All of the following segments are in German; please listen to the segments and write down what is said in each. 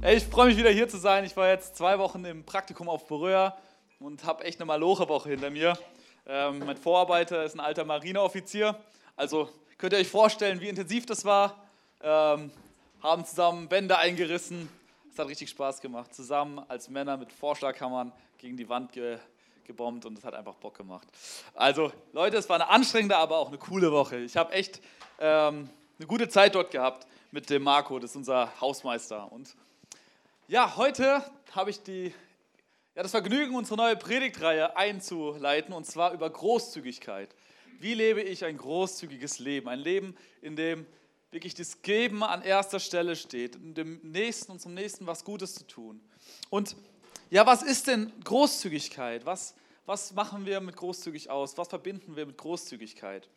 Hey, ich freue mich wieder hier zu sein. Ich war jetzt 2 Wochen im Praktikum auf Beröa und habe echt eine Maloche-Woche hinter mir. Mein Vorarbeiter ist ein alter Marineoffizier. Also könnt ihr euch vorstellen, wie intensiv das war. Haben zusammen Wände eingerissen. Es hat richtig Spaß gemacht. Zusammen als Männer mit Vorschlaghammern gegen die Wand gebombt und es hat einfach Bock gemacht. Also Leute, es war eine anstrengende, aber auch eine coole Woche. Ich habe echt eine gute Zeit dort gehabt mit dem Marco, das ist unser Hausmeister. Und ja, heute habe ich das Vergnügen, unsere neue Predigtreihe einzuleiten, und zwar über Großzügigkeit. Wie lebe ich ein großzügiges Leben? Ein Leben, in dem wirklich das Geben an erster Stelle steht, in dem Nächsten und zum Nächsten was Gutes zu tun. Und ja, was ist denn Großzügigkeit? Was machen wir mit großzügig aus? Was verbinden wir mit Großzügigkeit?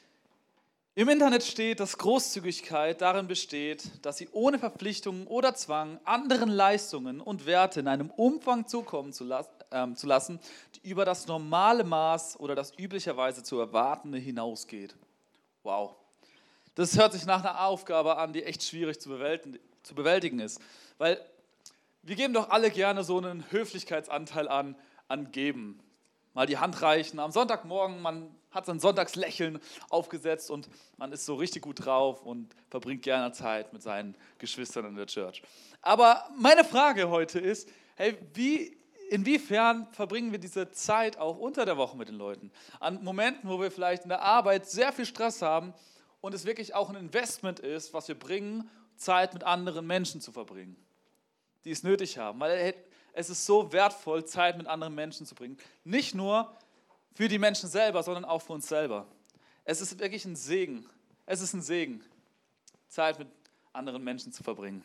Im Internet steht, dass Großzügigkeit darin besteht, dass sie ohne Verpflichtungen oder Zwang anderen Leistungen und Werte in einem Umfang zukommen zu lassen, die über das normale Maß oder das üblicherweise zu erwartende hinausgeht. Wow. Das hört sich nach einer Aufgabe an, die echt schwierig zu bewältigen ist. Weil wir geben doch alle gerne so einen Höflichkeitsanteil an Geben. Mal die Hand reichen am Sonntagmorgen, man hat sein Sonntagslächeln aufgesetzt und man ist so richtig gut drauf und verbringt gerne Zeit mit seinen Geschwistern in der Church. Aber meine Frage heute ist, hey, inwiefern verbringen wir diese Zeit auch unter der Woche mit den Leuten? An Momenten, wo wir vielleicht in der Arbeit sehr viel Stress haben und es wirklich auch ein Investment ist, was wir bringen, Zeit mit anderen Menschen zu verbringen, die es nötig haben. Weil es ist so wertvoll, Zeit mit anderen Menschen zu bringen. Nicht nur für die Menschen selber, sondern auch für uns selber. Es ist wirklich ein Segen. Es ist ein Segen, Zeit mit anderen Menschen zu verbringen.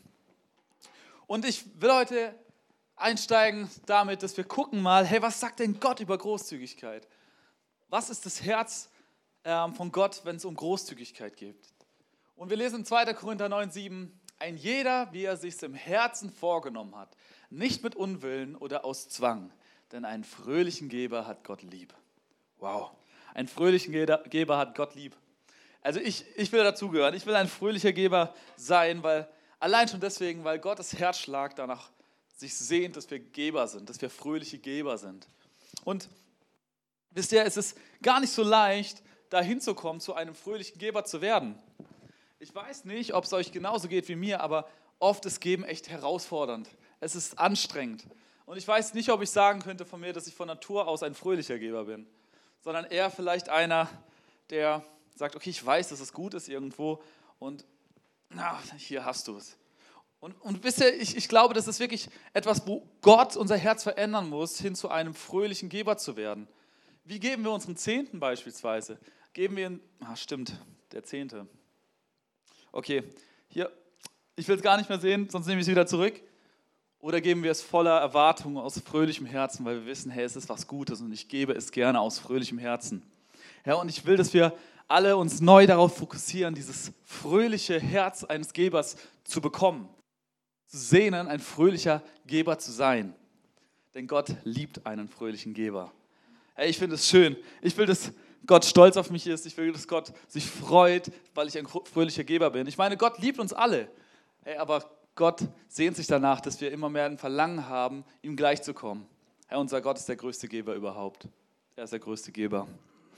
Und ich will heute einsteigen damit, dass wir gucken mal, hey, was sagt denn Gott über Großzügigkeit? Was ist das Herz von Gott, wenn es um Großzügigkeit geht? Und wir lesen in 2. Korinther 9,7: Ein jeder, wie er sich's im Herzen vorgenommen hat, nicht mit Unwillen oder aus Zwang, denn einen fröhlichen Geber hat Gott lieb. Wow, einen fröhlichen Geber hat Gott lieb. Also ich will dazugehören, ich will ein fröhlicher Geber sein, allein schon deswegen, weil Gottes Herzschlag danach sich sehnt, dass wir Geber sind, dass wir fröhliche Geber sind. Und wisst ihr, es ist gar nicht so leicht, da hinzukommen, zu einem fröhlichen Geber zu werden. Ich weiß nicht, ob es euch genauso geht wie mir, aber oft ist Geben echt herausfordernd. Es ist anstrengend. Und ich weiß nicht, ob ich sagen könnte von mir, dass ich von Natur aus ein fröhlicher Geber bin, sondern eher vielleicht einer, der sagt, okay, ich weiß, dass es gut ist irgendwo und hier hast du es. Und wisst ihr, ich glaube, das ist wirklich etwas, wo Gott unser Herz verändern muss, hin zu einem fröhlichen Geber zu werden. Wie geben wir unseren Zehnten beispielsweise? Der Zehnte. Okay, hier, ich will es gar nicht mehr sehen, sonst nehme ich es wieder zurück. Oder geben wir es voller Erwartung, aus fröhlichem Herzen, weil wir wissen, hey, es ist was Gutes und ich gebe es gerne aus fröhlichem Herzen. Ja, und ich will, dass wir alle uns neu darauf fokussieren, dieses fröhliche Herz eines Gebers zu bekommen. Zu sehnen, ein fröhlicher Geber zu sein. Denn Gott liebt einen fröhlichen Geber. Hey, ich finde es schön. Ich will, dass Gott stolz auf mich ist. Ich will, dass Gott sich freut, weil ich ein fröhlicher Geber bin. Ich meine, Gott liebt uns alle. Hey, aber Gott sehnt sich danach, dass wir immer mehr ein Verlangen haben, ihm gleichzukommen. Herr, unser Gott ist der größte Geber überhaupt. Er ist der größte Geber.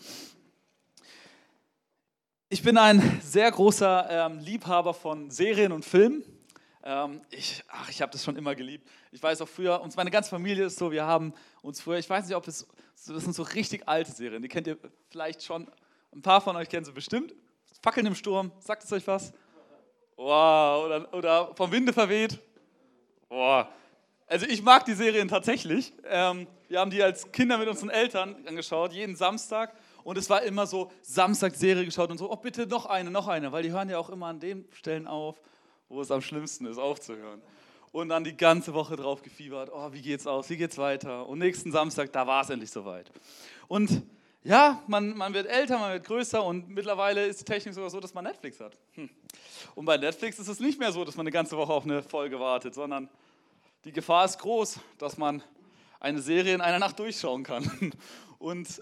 Ich bin ein sehr großer Liebhaber von Serien und Filmen. Ich habe das schon immer geliebt. Ich weiß auch früher, meine ganze Familie ist so, wir haben uns früher, ich weiß nicht, das sind so richtig alte Serien, die kennt ihr vielleicht schon, ein paar von euch kennen sie bestimmt. Fackeln im Sturm, sagt es euch was? Wow, oder vom Winde verweht. Wow. Also ich mag die Serien tatsächlich. Wir haben die als Kinder mit unseren Eltern angeschaut, jeden Samstag. Und es war immer so, Samstag Serie geschaut und so, oh bitte noch eine, weil die hören ja auch immer an den Stellen auf, wo es am schlimmsten ist, aufzuhören. Und dann die ganze Woche drauf gefiebert, oh, wie geht's aus, wie geht's weiter? Und nächsten Samstag, da war es endlich soweit. Und ja, man wird älter, man wird größer und mittlerweile ist die Technik sogar so, dass man Netflix hat. Und bei Netflix ist es nicht mehr so, dass man eine ganze Woche auf eine Folge wartet, sondern die Gefahr ist groß, dass man eine Serie in einer Nacht durchschauen kann. Und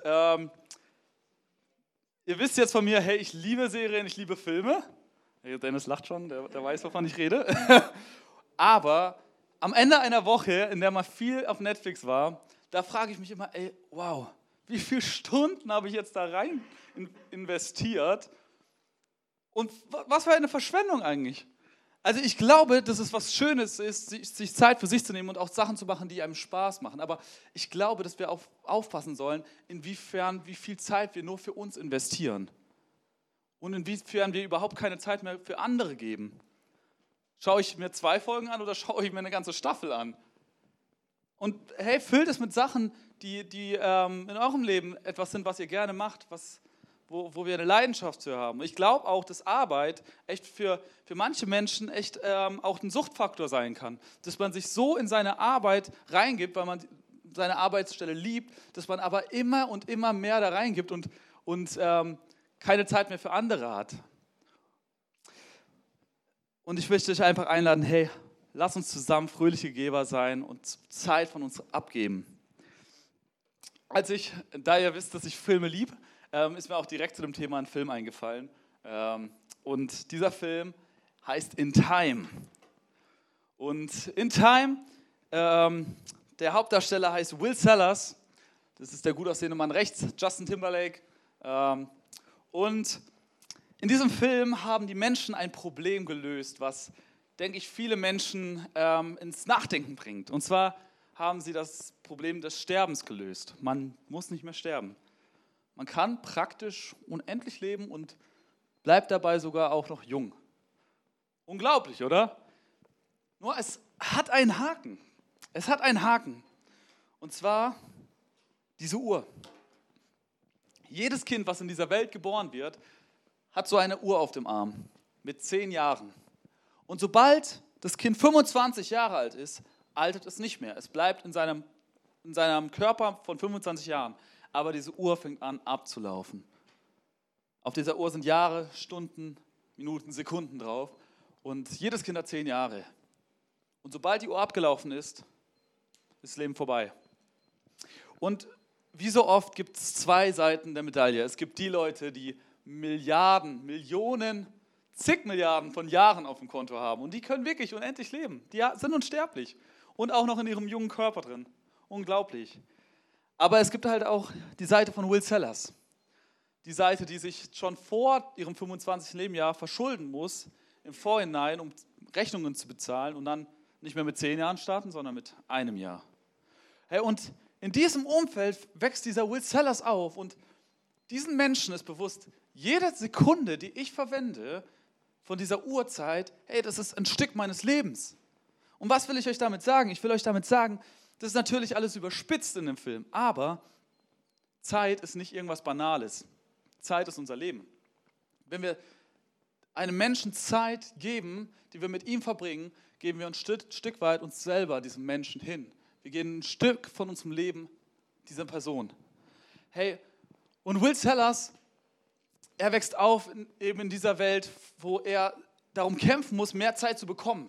ihr wisst jetzt von mir, hey, ich liebe Serien, ich liebe Filme. Dennis lacht schon, der weiß, wovon ich rede. Aber am Ende einer Woche, in der mal viel auf Netflix war, da frage ich mich immer, ey, wow, wie viele Stunden habe ich jetzt da rein investiert? Und was für eine Verschwendung eigentlich. Also ich glaube, dass es was Schönes ist, sich Zeit für sich zu nehmen und auch Sachen zu machen, die einem Spaß machen. Aber ich glaube, dass wir aufpassen sollen, wie viel Zeit wir nur für uns investieren. Und inwiefern wir überhaupt keine Zeit mehr für andere geben. Schaue ich mir 2 Folgen an oder schaue ich mir eine ganze Staffel an? Und hey, füllt es mit Sachen, die in eurem Leben etwas sind, was ihr gerne macht, wo wir eine Leidenschaft für haben. Ich glaube auch, dass Arbeit echt für manche Menschen echt auch ein Suchtfaktor sein kann. Dass man sich so in seine Arbeit reingibt, weil man seine Arbeitsstelle liebt, dass man aber immer und immer mehr da reingibt und keine Zeit mehr für andere hat. Und ich möchte dich einfach einladen, hey, lass uns zusammen fröhliche Geber sein und Zeit von uns abgeben. Da ihr wisst, dass ich Filme liebe, ist mir auch direkt zu dem Thema ein Film eingefallen. Und dieser Film heißt In Time. Und In Time, der Hauptdarsteller heißt Will Sellers. Das ist der gut aussehende Mann rechts, Justin Timberlake. Und in diesem Film haben die Menschen ein Problem gelöst, was, denke ich, viele Menschen ins Nachdenken bringt. Und zwar haben sie das Problem des Sterbens gelöst. Man muss nicht mehr sterben. Man kann praktisch unendlich leben und bleibt dabei sogar auch noch jung. Unglaublich, oder? Nur es hat einen Haken. Es hat einen Haken. Und zwar diese Uhr. Jedes Kind, was in dieser Welt geboren wird, hat so eine Uhr auf dem Arm mit 10 Jahren. Und sobald das Kind 25 Jahre alt ist, altert es nicht mehr. Es bleibt in seinem Körper von 25 Jahren. Aber diese Uhr fängt an abzulaufen. Auf dieser Uhr sind Jahre, Stunden, Minuten, Sekunden drauf. Und jedes Kind hat 10 Jahre. Und sobald die Uhr abgelaufen ist das Leben vorbei. Und wie so oft gibt es 2 Seiten der Medaille. Es gibt die Leute, die Milliarden, Millionen, zig Milliarden von Jahren auf dem Konto haben. Und die können wirklich unendlich leben. Die sind unsterblich. Und auch noch in ihrem jungen Körper drin. Unglaublich. Aber es gibt halt auch die Seite von Will Sellers. Die Seite, die sich schon vor ihrem 25. Lebensjahr verschulden muss, im Vorhinein, um Rechnungen zu bezahlen und dann nicht mehr mit 10 Jahren starten, sondern mit 1 Jahr. Hey, und in diesem Umfeld wächst dieser Will Sellers auf und diesen Menschen ist bewusst, jede Sekunde, die ich verwende von dieser Uhrzeit, hey, das ist ein Stück meines Lebens. Und was will ich euch damit sagen? Ich will euch damit sagen, das ist natürlich alles überspitzt in dem Film, aber Zeit ist nicht irgendwas Banales. Zeit ist unser Leben. Wenn wir einem Menschen Zeit geben, die wir mit ihm verbringen, geben wir ein Stück weit uns selber diesem Menschen hin. Wir geben ein Stück von unserem Leben dieser Person. Hey, und Will Sellers, er wächst auf eben in dieser Welt, wo er darum kämpfen muss, mehr Zeit zu bekommen.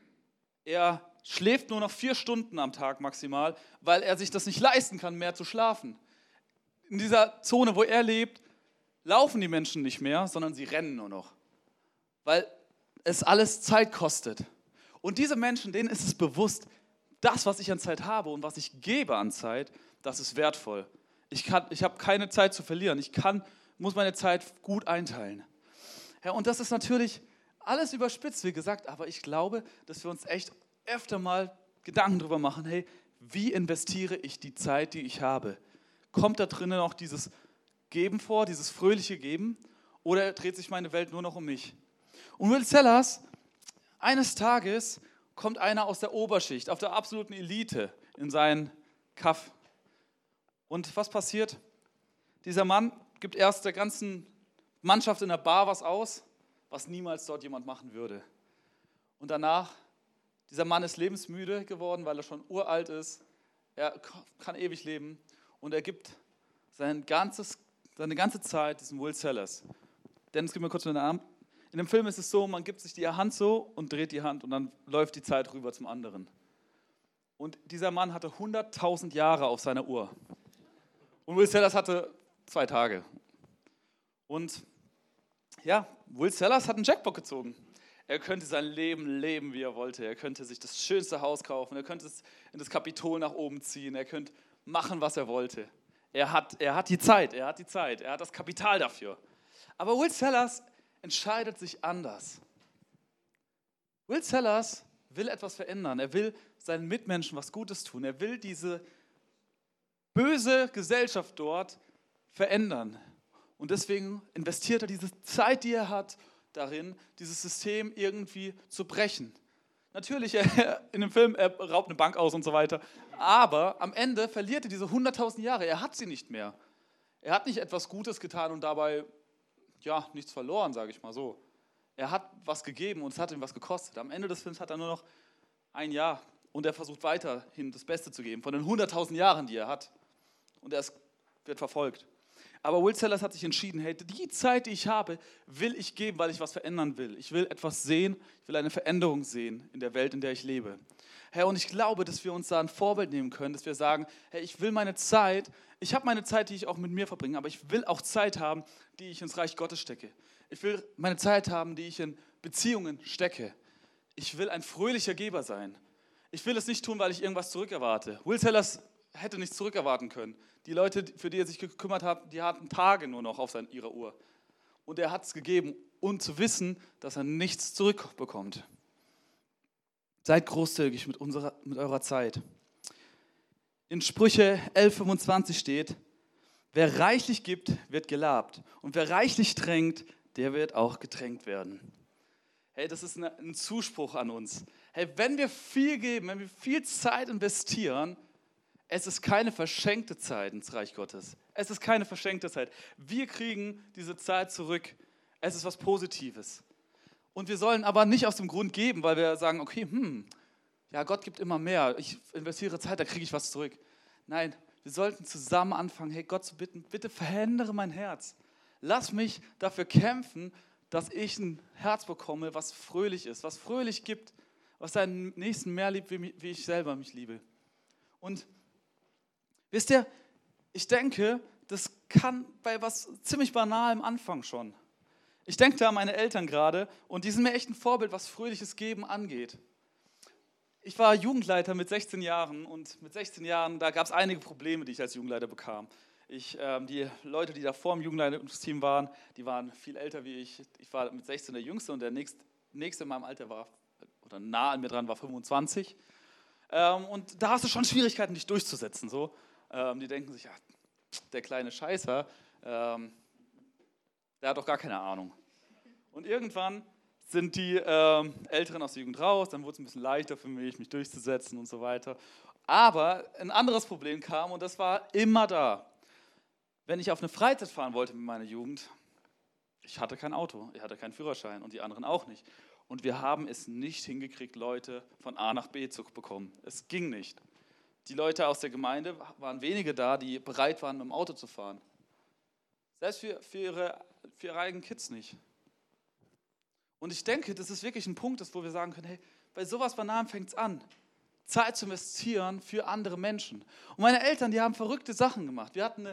Er schläft nur noch 4 Stunden am Tag maximal, weil er sich das nicht leisten kann, mehr zu schlafen. In dieser Zone, wo er lebt, laufen die Menschen nicht mehr, sondern sie rennen nur noch, weil es alles Zeit kostet. Und diese Menschen, denen ist es bewusst, das, was ich an Zeit habe und was ich gebe an Zeit, das ist wertvoll. Ich habe keine Zeit zu verlieren. Muss meine Zeit gut einteilen. Ja, und das ist natürlich alles überspitzt, wie gesagt, aber ich glaube, dass wir uns echt öfter mal Gedanken darüber machen, hey, wie investiere ich die Zeit, die ich habe? Kommt da drinnen noch dieses Geben vor, dieses fröhliche Geben, oder dreht sich meine Welt nur noch um mich? Und Will Sellers, eines Tages kommt einer aus der Oberschicht, auf der absoluten Elite in seinen Kaff. Und was passiert? Dieser Mann gibt erst der ganzen Mannschaft in der Bar was aus, was niemals dort jemand machen würde. Und danach, dieser Mann ist lebensmüde geworden, weil er schon uralt ist. Er kann ewig leben und er gibt seine ganze Zeit diesem Will Sellers. Dennis, gib mir kurz den Arm. In dem Film ist es so, man gibt sich die Hand so und dreht die Hand und dann läuft die Zeit rüber zum anderen. Und dieser Mann hatte 100.000 Jahre auf seiner Uhr. Und Will Sellers hatte 2 Tage. Und ja, Will Sellers hat einen Jackpot gezogen. Er könnte sein Leben leben, wie er wollte. Er könnte sich das schönste Haus kaufen. Er könnte es in das Kapitol nach oben ziehen. Er könnte machen, was er wollte. Er hat die Zeit. Er hat das Kapital dafür. Aber Will Sellers entscheidet sich anders. Will Sellers will etwas verändern. Er will seinen Mitmenschen was Gutes tun. Er will diese böse Gesellschaft dort verändern. Und deswegen investiert er diese Zeit, die er hat, darin, dieses System irgendwie zu brechen. Natürlich, in dem Film, er raubt eine Bank aus und so weiter. Aber am Ende verliert er diese 100.000 Jahre. Er hat sie nicht mehr. Er hat nicht etwas Gutes getan und dabei nichts verloren, sage ich mal so. Er hat was gegeben und es hat ihm was gekostet. Am Ende des Films hat er nur noch ein Jahr und er versucht weiterhin das Beste zu geben von den 100.000 Jahren, die er hat. Und er wird verfolgt. Aber Will Sellers hat sich entschieden, hey, die Zeit, die ich habe, will ich geben, weil ich was verändern will. Ich will etwas sehen, ich will eine Veränderung sehen in der Welt, in der ich lebe. Hey, und ich glaube, dass wir uns da ein Vorbild nehmen können, dass wir sagen, hey, ich will meine Zeit, ich habe meine Zeit, die ich auch mit mir verbringe, aber ich will auch Zeit haben, die ich ins Reich Gottes stecke. Ich will meine Zeit haben, die ich in Beziehungen stecke. Ich will ein fröhlicher Geber sein. Ich will es nicht tun, weil ich irgendwas zurückerwarte. Will Sellers hätte nichts zurückerwarten können. Die Leute, für die er sich gekümmert hat, die hatten Tage nur noch auf ihrer Uhr. Und er hat es gegeben, um zu wissen, dass er nichts zurückbekommt. Seid großzügig mit eurer Zeit. In Sprüche 11,25 steht, wer reichlich gibt, wird gelabt. Und wer reichlich tränkt, der wird auch getränkt werden. Hey, das ist ein Zuspruch an uns. Hey, wenn wir viel geben, wenn wir viel Zeit investieren, es ist keine verschenkte Zeit ins Reich Gottes. Es ist keine verschenkte Zeit. Wir kriegen diese Zeit zurück. Es ist was Positives. Und wir sollen aber nicht aus dem Grund geben, weil wir sagen, okay, Gott gibt immer mehr. Ich investiere Zeit, da kriege ich was zurück. Nein, wir sollten zusammen anfangen, hey, Gott zu bitten, bitte verändere mein Herz. Lass mich dafür kämpfen, dass ich ein Herz bekomme, was fröhlich ist, was fröhlich gibt, was seinen Nächsten mehr liebt, wie ich selber mich liebe. Und wisst ihr, ich denke, das kann bei was ziemlich Banalem anfangen schon. Ich denke da an meine Eltern gerade und die sind mir echt ein Vorbild, was fröhliches Geben angeht. Ich war Jugendleiter mit 16 Jahren und mit 16 Jahren, da gab es einige Probleme, die ich als Jugendleiter bekam. Die Leute, die da vor dem Jugendleitungsteam waren, die waren viel älter wie ich. Ich war mit 16 der Jüngste und der nächste in meinem Alter war, oder nah an mir dran, war 25. Und da hast du schon Schwierigkeiten, dich durchzusetzen. So. Die denken sich, ja, der kleine Scheißer, der hat doch gar keine Ahnung. Und irgendwann sind die Älteren aus der Jugend raus, dann wurde es ein bisschen leichter für mich durchzusetzen und so weiter. Aber ein anderes Problem kam und das war immer da. Wenn ich auf eine Freizeit fahren wollte mit meiner Jugend, ich hatte kein Auto, ich hatte keinen Führerschein und die anderen auch nicht. Und wir haben es nicht hingekriegt, Leute von A nach B zu bekommen. Es ging nicht. Die Leute aus der Gemeinde waren wenige da, die bereit waren, mit dem Auto zu fahren. Selbst für ihre eigenen Kids nicht. Und ich denke, das ist wirklich ein Punkt, wo wir sagen können, hey, bei sowas Banalem fängt es an. Zeit zu investieren für andere Menschen. Und meine Eltern, die haben verrückte Sachen gemacht. Wir hatten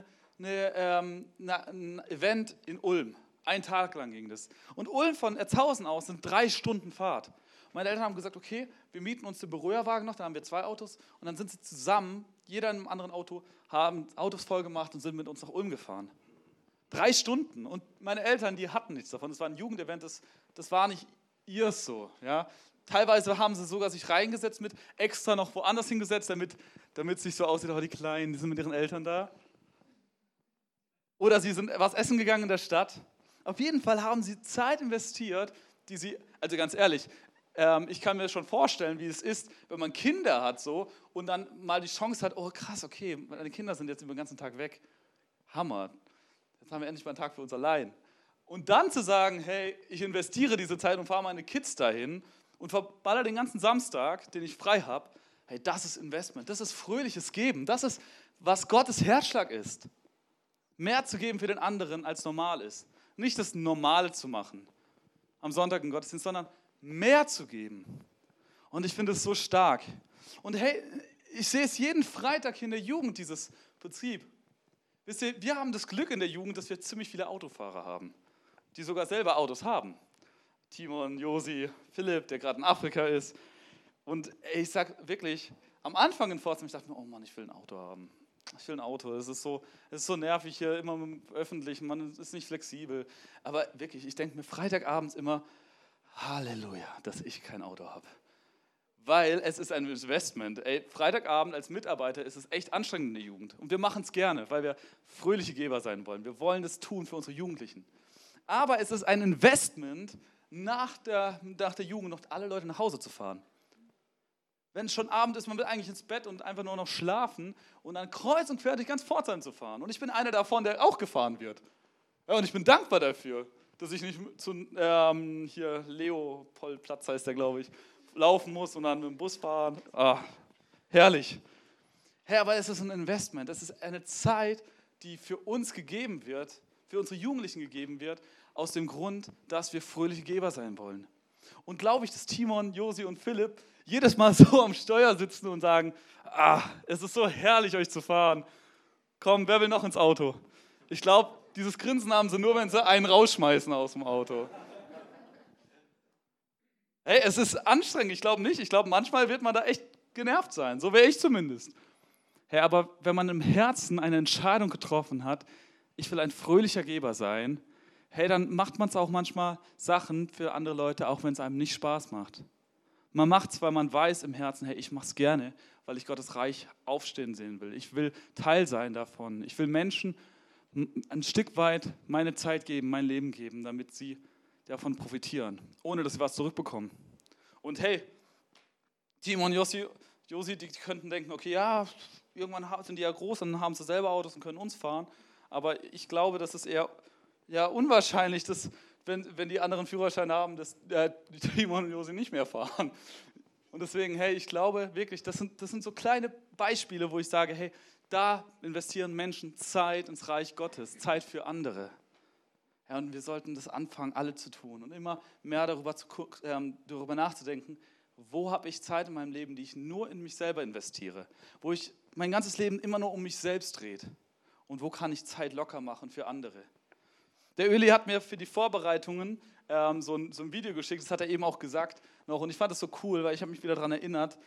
ein Event in Ulm. 1 Tag lang ging das. Und Ulm von Erzhausen aus sind 3 Stunden Fahrt. Meine Eltern haben gesagt, okay, wir mieten uns den Berührwagen noch, da haben wir 2 Autos. Und dann sind sie zusammen, jeder in einem anderen Auto, haben Autos voll gemacht und sind mit uns nach Ulm gefahren. 3 Stunden. Und meine Eltern, die hatten nichts davon. Das war ein Jugendevent, das war nicht ihrs so. Ja. Teilweise haben sie sogar sich reingesetzt, mit extra noch woanders hingesetzt, damit es nicht so aussieht, oh, die Kleinen, die sind mit ihren Eltern da. Oder sie sind was essen gegangen in der Stadt. Auf jeden Fall haben sie Zeit investiert, die sie, also ganz ehrlich, ich kann mir schon vorstellen, wie es ist, wenn man Kinder hat so und dann mal die Chance hat, oh krass, okay, meine Kinder sind jetzt über den ganzen Tag weg. Hammer, jetzt haben wir endlich mal einen Tag für uns allein. Und dann zu sagen, hey, ich investiere diese Zeit und fahre meine Kids dahin und verballer den ganzen Samstag, den ich frei habe, hey, das ist Investment, das ist fröhliches Geben, das ist, was Gottes Herzschlag ist. Mehr zu geben für den anderen, als normal ist. Nicht das Normale zu machen am Sonntag im Gottesdienst, sondern mehr zu geben. Und ich finde es so stark. Und hey, ich sehe es jeden Freitag in der Jugend, dieses Prinzip. Wisst ihr, wir haben das Glück in der Jugend, dass wir ziemlich viele Autofahrer haben, die sogar selber Autos haben. Timon, Josi, Philipp, der gerade in Afrika ist. Und ich sag wirklich, am Anfang in Pforzheim, ich dachte mir, oh Mann, ich will ein Auto haben. Ich will ein Auto. Es ist so nervig hier, immer mit dem Öffentlichen, man ist nicht flexibel. Aber wirklich, ich denke mir Freitagabends immer, Halleluja, dass ich kein Auto habe. Weil es ist ein Investment. Freitagabend als Mitarbeiter ist es echt anstrengend in der Jugend. Und wir machen es gerne, weil wir fröhliche Geber sein wollen. Wir wollen das tun für unsere Jugendlichen. Aber es ist ein Investment, nach der Jugend noch alle Leute nach Hause zu fahren. Wenn es schon Abend ist, man will eigentlich ins Bett und einfach nur noch schlafen und dann kreuz und quer durch ganz Pforzheim zu fahren. Und ich bin einer davon, der auch gefahren wird. Ja, und ich bin dankbar dafür, dass ich nicht zu hier Leopoldplatz heißt der, glaube ich, laufen muss und dann mit dem Bus fahren. Ah, herrlich. Herr, aber es ist ein Investment. Es ist eine Zeit, die für uns gegeben wird, für unsere Jugendlichen gegeben wird, aus dem Grund, dass wir fröhliche Geber sein wollen. Und glaube ich, dass Timon, Josi und Philipp jedes Mal so am Steuer sitzen und sagen, es ist so herrlich, euch zu fahren. Komm, wer will noch ins Auto? Ich glaube, dieses Grinsen haben sie nur, wenn sie einen rausschmeißen aus dem Auto. Hey, es ist anstrengend, ich glaube nicht. Ich glaube, manchmal wird man da echt genervt sein. So wäre ich zumindest. Hey, aber wenn man im Herzen eine Entscheidung getroffen hat, ich will ein fröhlicher Geber sein, hey, dann macht man es auch manchmal Sachen für andere Leute, auch wenn es einem nicht Spaß macht. Man macht es, weil man weiß im Herzen, hey, ich mache es gerne, weil ich Gottes Reich aufstehen sehen will. Ich will Teil sein davon. Ich will Menschen ein Stück weit meine Zeit geben, mein Leben geben, damit sie davon profitieren, ohne dass sie was zurückbekommen. Und hey, Timon und Josi, die könnten denken, okay, ja, irgendwann sind die ja groß, dann haben sie selber Autos und können uns fahren. Aber ich glaube, das ist eher unwahrscheinlich, dass, wenn die anderen Führerscheine haben, dass Timon und Josi nicht mehr fahren. Und deswegen, hey, ich glaube wirklich, das sind so kleine Beispiele, wo ich sage, hey, da investieren Menschen Zeit ins Reich Gottes, Zeit für andere. Ja, und wir sollten das anfangen, alle zu tun und immer mehr darüber nachzudenken, wo habe ich Zeit in meinem Leben, die ich nur in mich selber investiere, wo ich mein ganzes Leben immer nur um mich selbst dreht und wo kann ich Zeit locker machen für andere. Der Öli hat mir für die Vorbereitungen so ein Video geschickt, das hat er eben auch gesagt noch und ich fand das so cool, weil ich habe mich wieder daran erinnert,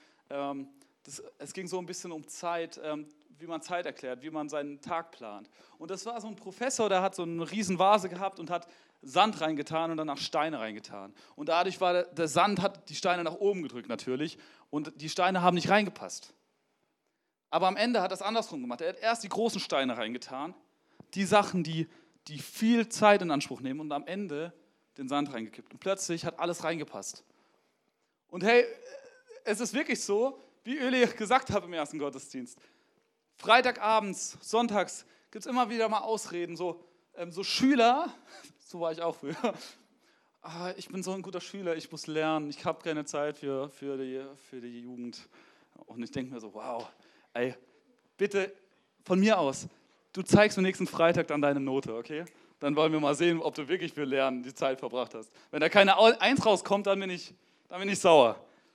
es ging so ein bisschen um Zeit, wie man Zeit erklärt, wie man seinen Tag plant. Und das war so ein Professor, der hat so eine riesen Vase gehabt und hat Sand reingetan und danach Steine reingetan. Und dadurch war der Sand, hat die Steine nach oben gedrückt natürlich und die Steine haben nicht reingepasst. Aber am Ende hat er es andersrum gemacht. Er hat erst die großen Steine reingetan, die Sachen, die viel Zeit in Anspruch nehmen und am Ende den Sand reingekippt. Und plötzlich hat alles reingepasst. Und hey, es ist wirklich so, wie Öli gesagt hat im ersten Gottesdienst, Freitagabends, sonntags gibt es immer wieder mal Ausreden, so Schüler, so war ich auch früher, ich bin so ein guter Schüler, ich muss lernen, ich habe keine Zeit für die Jugend. Und ich denke mir so, wow, ey, bitte von mir aus, du zeigst mir nächsten Freitag dann deine Note, okay? Dann wollen wir mal sehen, ob du wirklich für Lernen die Zeit verbracht hast. Wenn da keine 1 rauskommt, dann bin ich sauer.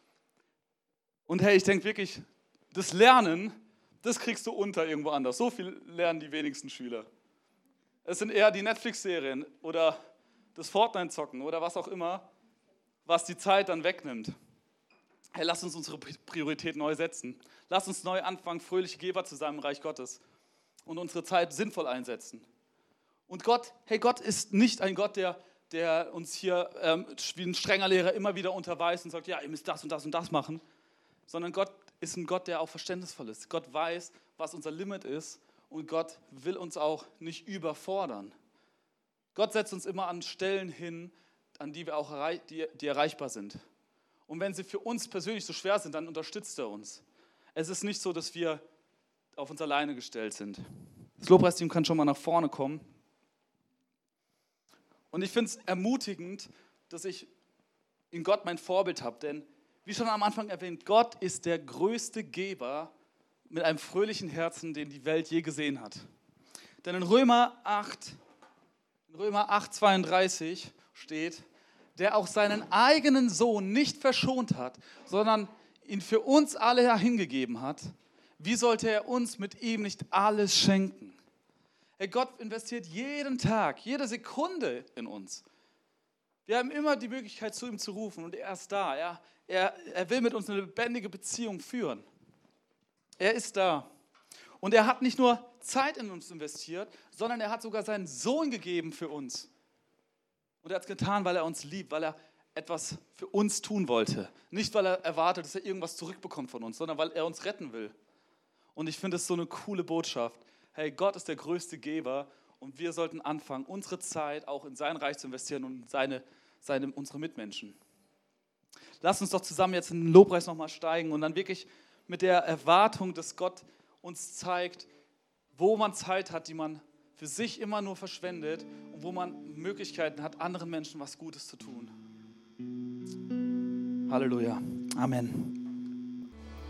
Und hey, ich denke wirklich, das Lernen, das kriegst du unter irgendwo anders. So viel lernen die wenigsten Schüler. Es sind eher die Netflix-Serien oder das Fortnite-Zocken oder was auch immer, was die Zeit dann wegnimmt. Hey, lass uns unsere Priorität neu setzen. Lass uns neu anfangen, fröhliche Geber zu sein im Reich Gottes und unsere Zeit sinnvoll einsetzen. Und Gott ist nicht ein Gott, der uns hier wie ein strenger Lehrer immer wieder unterweist und sagt, ja, ihr müsst das und das und das machen, sondern Gott ist ein Gott, der auch verständnisvoll ist. Gott weiß, was unser Limit ist und Gott will uns auch nicht überfordern. Gott setzt uns immer an Stellen hin, an die wir auch die erreichbar sind. Und wenn sie für uns persönlich so schwer sind, dann unterstützt er uns. Es ist nicht so, dass wir auf uns alleine gestellt sind. Das Lobpreisteam kann schon mal nach vorne kommen. Und ich finde es ermutigend, dass ich in Gott mein Vorbild habe, denn wie schon am Anfang erwähnt, Gott ist der größte Geber mit einem fröhlichen Herzen, den die Welt je gesehen hat. Denn in Römer 8,32 steht, der auch seinen eigenen Sohn nicht verschont hat, sondern ihn für uns alle hingegeben hat, wie sollte er uns mit ihm nicht alles schenken? Hey, Gott investiert jeden Tag, jede Sekunde in uns. Wir haben immer die Möglichkeit, zu ihm zu rufen und er ist da. Er will mit uns eine lebendige Beziehung führen. Er ist da. Und er hat nicht nur Zeit in uns investiert, sondern er hat sogar seinen Sohn gegeben für uns. Und er hat es getan, weil er uns liebt, weil er etwas für uns tun wollte. Nicht, weil er erwartet, dass er irgendwas zurückbekommt von uns, sondern weil er uns retten will. Und ich finde es so eine coole Botschaft. Hey, Gott ist der größte Geber und wir sollten anfangen, unsere Zeit auch in sein Reich zu investieren und in unsere Mitmenschen. Lass uns doch zusammen jetzt in den Lobpreis nochmal steigen und dann wirklich mit der Erwartung, dass Gott uns zeigt, wo man Zeit hat, die man für sich immer nur verschwendet und wo man Möglichkeiten hat, anderen Menschen was Gutes zu tun. Halleluja. Amen.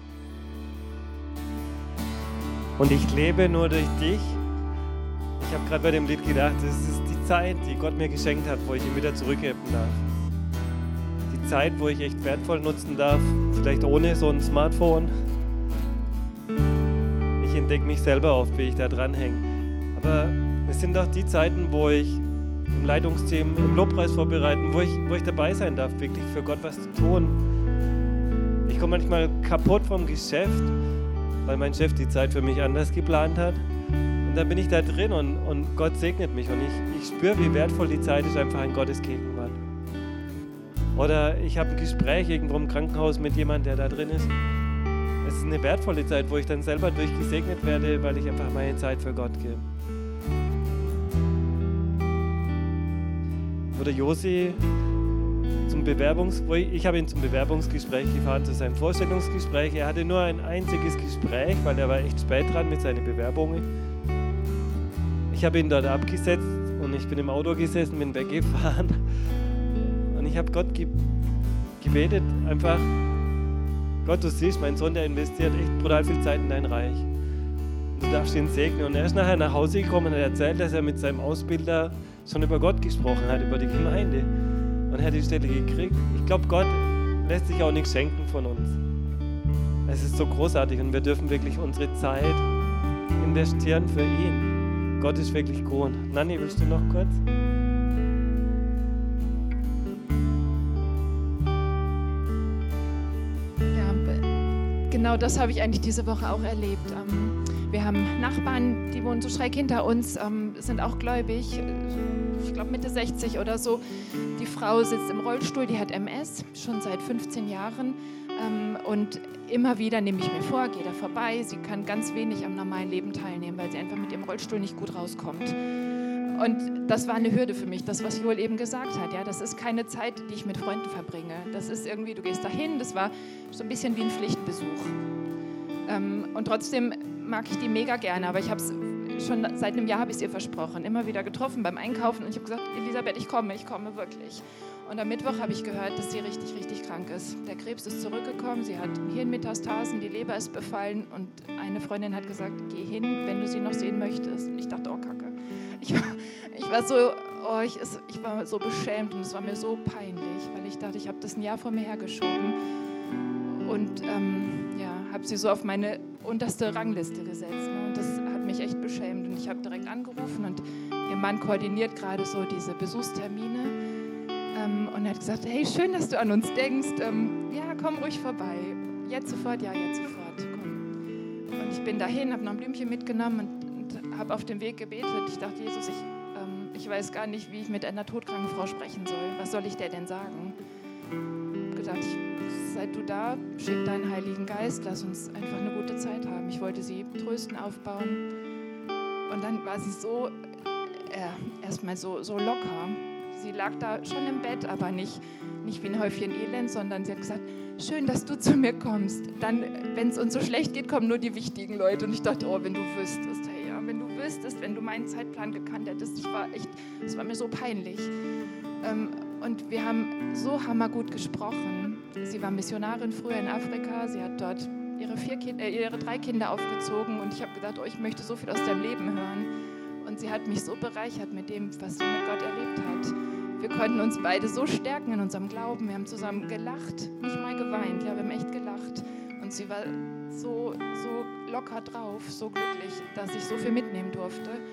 Und ich lebe nur durch dich. Ich habe gerade bei dem Lied gedacht, das ist die Zeit, die Gott mir geschenkt hat, wo ich ihn wieder zurückgeben darf. Die Zeit, wo ich echt wertvoll nutzen darf, vielleicht ohne so ein Smartphone. Ich entdecke mich selber oft, wie ich da dranhänge. Aber es sind auch die Zeiten, wo ich im Leitungsteam, im Lobpreis vorbereiten, wo ich dabei sein darf, wirklich für Gott was zu tun. Ich komme manchmal kaputt vom Geschäft, weil mein Chef die Zeit für mich anders geplant hat. Und dann bin ich da drin und Gott segnet mich. Und ich spüre, wie wertvoll die Zeit ist, einfach in Gottes Gegenwart. Oder ich habe ein Gespräch irgendwo im Krankenhaus mit jemandem, der da drin ist. Es ist eine wertvolle Zeit, wo ich dann selber durchgesegnet werde, weil ich einfach meine Zeit für Gott gebe. Oder Josi, ich habe ihn zum Bewerbungsgespräch gefahren, zu seinem Vorstellungsgespräch. Er hatte nur ein einziges Gespräch, weil er war echt spät dran mit seinen Bewerbungen. Ich habe ihn dort abgesetzt und ich bin im Auto gesessen, bin weggefahren. Und ich habe Gott gebetet, einfach, Gott, du siehst, mein Sohn, der investiert echt brutal viel Zeit in dein Reich. Und du darfst ihn segnen. Und er ist nachher nach Hause gekommen und hat erzählt, dass er mit seinem Ausbilder schon über Gott gesprochen hat, über die Gemeinde. Und er hat die Stelle gekriegt. Ich glaube, Gott lässt sich auch nichts schenken von uns. Es ist so großartig und wir dürfen wirklich unsere Zeit investieren für ihn. Gott ist wirklich gut. Nanni, willst du noch kurz? Genau das habe ich eigentlich diese Woche auch erlebt. Wir haben Nachbarn, die wohnen so schräg hinter uns, sind auch gläubig, ich glaube Mitte 60 oder so. Die Frau sitzt im Rollstuhl, die hat MS, schon seit 15 Jahren. Und immer wieder nehme ich mir vor, gehe da vorbei. Sie kann ganz wenig am normalen Leben teilnehmen, weil sie einfach mit ihrem Rollstuhl nicht gut rauskommt. Und das war eine Hürde für mich, das, was Joel eben gesagt hat. Ja, das ist keine Zeit, die ich mit Freunden verbringe. Das ist irgendwie, du gehst dahin, das war so ein bisschen wie ein Pflichtbesuch. Und trotzdem mag ich die mega gerne, aber ich habe es schon seit einem Jahr, habe ich es ihr versprochen, immer wieder getroffen beim Einkaufen und ich habe gesagt, Elisabeth, ich komme wirklich. Und am Mittwoch habe ich gehört, dass sie richtig, richtig krank ist. Der Krebs ist zurückgekommen, sie hat Hirnmetastasen, die Leber ist befallen und eine Freundin hat gesagt, geh hin, wenn du sie noch sehen möchtest. Und ich dachte, oh Kacke. Ich war so beschämt und es war mir so peinlich, weil ich dachte, ich habe das ein Jahr vor mir hergeschoben und habe sie so auf meine unterste Rangliste gesetzt. Ne? Und das hat mich echt beschämt und ich habe direkt angerufen und ihr Mann koordiniert gerade so diese Besuchstermine und er hat gesagt, hey, schön, dass du an uns denkst, ja, komm ruhig vorbei, jetzt sofort, komm. Und ich bin dahin, habe noch ein Blümchen mitgenommen und habe auf dem Weg gebetet. Ich dachte, Jesus, ich weiß gar nicht, wie ich mit einer todkranken Frau sprechen soll. Was soll ich der denn sagen? Ich habe gedacht, seit du da, schick deinen Heiligen Geist, lass uns einfach eine gute Zeit haben. Ich wollte sie trösten, aufbauen. Und dann war sie so, erstmal so locker. Sie lag da schon im Bett, aber nicht wie ein Häufchen Elend, sondern sie hat gesagt, schön, dass du zu mir kommst. Dann, wenn es uns so schlecht geht, kommen nur die wichtigen Leute. Und ich dachte, oh, wenn du wüsstest, hey, ja, wenn du meinen Zeitplan gekannt hättest, es war mir so peinlich. Und wir haben so hammergut gesprochen. Sie war Missionarin früher in Afrika, sie hat dort ihre 3 Kinder aufgezogen und ich habe gedacht, oh, ich möchte so viel aus deinem Leben hören. Und sie hat mich so bereichert mit dem, was sie mit Gott erlebt hat. Wir konnten uns beide so stärken in unserem Glauben. Wir haben zusammen gelacht, nicht mal geweint, ja, wir haben echt gelacht. Und sie war so locker drauf, so glücklich, dass ich so viel mitnehmen durfte.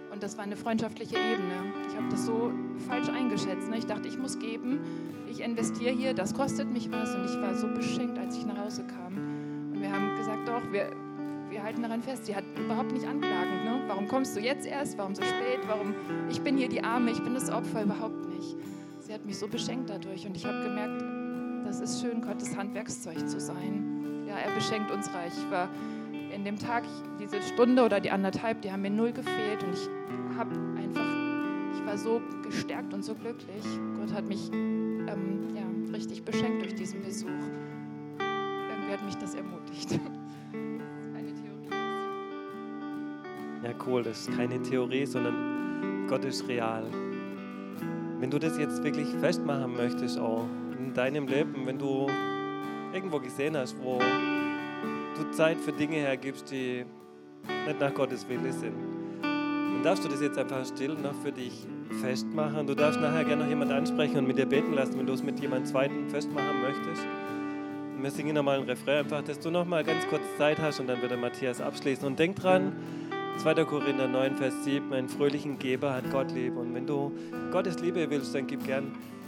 Und das war eine freundschaftliche Ebene. Ich habe das so falsch eingeschätzt. Ne? Ich dachte, ich muss geben, ich investiere hier, das kostet mich was. Und ich war so beschenkt, als ich nach Hause kam. Und wir haben gesagt, doch, wir halten daran fest. Sie hat überhaupt nicht anklagend. Ne? Warum kommst du jetzt erst? Warum so spät? Warum? Ich bin hier die Arme, ich bin das Opfer, überhaupt nicht. Sie hat mich so beschenkt dadurch. Und ich habe gemerkt, das ist schön, Gottes Handwerkszeug zu sein. Ja, er beschenkt uns reich. Ich war in dem Tag, diese Stunde oder die 1,5, die haben mir 0 gefehlt. Und ich war so gestärkt und so glücklich. Gott hat mich richtig beschenkt durch diesen Besuch. Irgendwie hat mich das ermutigt. Eine Theorie. Ja, cool, das ist keine Theorie, sondern Gott ist real. Wenn du das jetzt wirklich festmachen möchtest, auch in deinem Leben, wenn du irgendwo gesehen hast, wo du Zeit für Dinge hergibst, die nicht nach Gottes Wille sind, dann darfst du das jetzt einfach still noch für dich festmachen. Du darfst nachher gerne noch jemand ansprechen und mit dir beten lassen, wenn du es mit jemand Zweiten festmachen möchtest. Und wir singen nochmal ein Refrain, einfach, dass du nochmal ganz kurz Zeit hast und dann wird der Matthias abschließen. Und denk dran, 2. Korinther 9, Vers 7, einen fröhlichen Geber hat Gott lieb. Und wenn du Gottes Liebe willst, dann gib gern